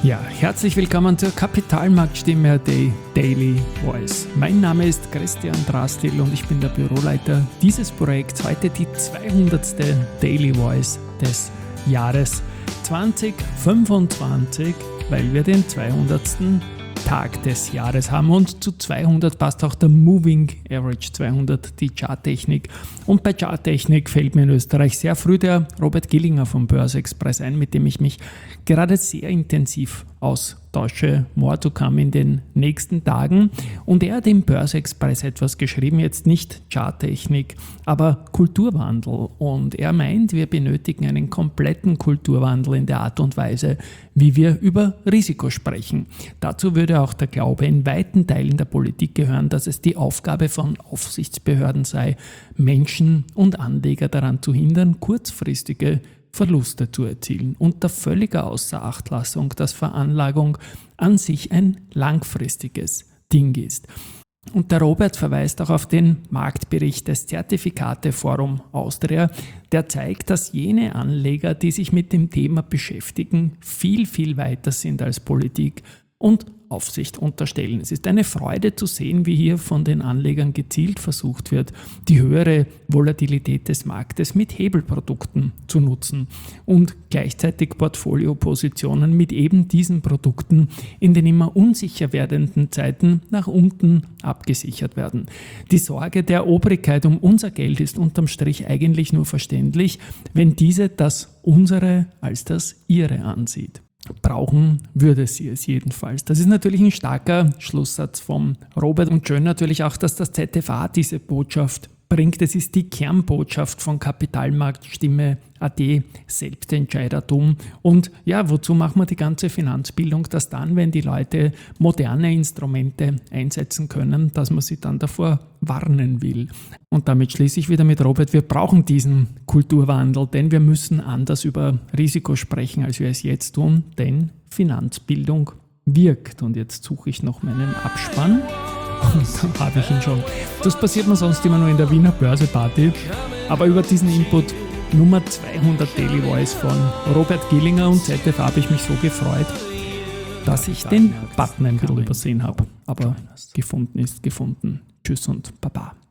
Ja, herzlich willkommen zur Kapitalmarktstimme der Daily Voice. Mein Name ist Christian Drastil und ich bin der Büroleiter dieses Projekts. Heute die 200. Daily Voice des Jahres 2025, weil wir den 200. Tag des Jahres haben und zu 200 passt auch der Moving Average 200, die Charttechnik. Und bei Charttechnik fällt mir in Österreich sehr früh der Robert Gillinger vom Börse-Express ein, mit dem ich mich gerade sehr intensiv austausche. More to come in den nächsten Tagen. Und er hat im Börse-Express etwas geschrieben, jetzt nicht Charttechnik, aber Kulturwandel. Und er meint, wir benötigen einen kompletten Kulturwandel in der Art und Weise, wie wir über Risiko sprechen. Dazu würde auch der Glaube in weiten Teilen der Politik gehören, dass es die Aufgabe von Aufsichtsbehörden sei, Menschen und Anleger daran zu hindern, kurzfristige Verluste zu erzielen, unter völliger Außerachtlassung, dass Veranlagung an sich ein langfristiges Ding ist. Und der Robert verweist auch auf den Marktbericht des Zertifikate-Forum Austria, der zeigt, dass jene Anleger, die sich mit dem Thema beschäftigen, viel, viel weiter sind als Politik und Aufsicht unterstellen. Es ist eine Freude zu sehen, wie hier von den Anlegern gezielt versucht wird, die höhere Volatilität des Marktes mit Hebelprodukten zu nutzen und gleichzeitig Portfoliopositionen mit eben diesen Produkten in den immer unsicher werdenden Zeiten nach unten abgesichert werden. Die Sorge der Obrigkeit um unser Geld ist unterm Strich eigentlich nur verständlich, wenn diese das unsere als das ihre ansieht. Brauchen würde sie es jedenfalls. Das ist natürlich ein starker Schlusssatz vom Robert und schön natürlich auch, dass das ZFA diese Botschaft bringt. Es ist die Kernbotschaft von Kapitalmarktstimme.at, Selbstentscheidertum. Und ja, wozu machen wir die ganze Finanzbildung? Dass dann, wenn die Leute moderne Instrumente einsetzen können, dass man sie dann davor warnen will. Und damit schließe ich wieder mit Robert, wir brauchen diesen Kulturwandel, denn wir müssen anders über Risiko sprechen, als wir es jetzt tun, denn Finanzbildung wirkt. Und jetzt suche ich noch meinen Abspann. Und dann habe ich ihn schon. Das passiert mir sonst immer nur in der Wiener Börseparty. Aber über diesen Input Nummer 200 Daily Voice von Robert Gillinger und ZFA habe ich mich so gefreut, dass ich den Button ein bisschen übersehen habe. Aber gefunden ist gefunden. Tschüss und Baba.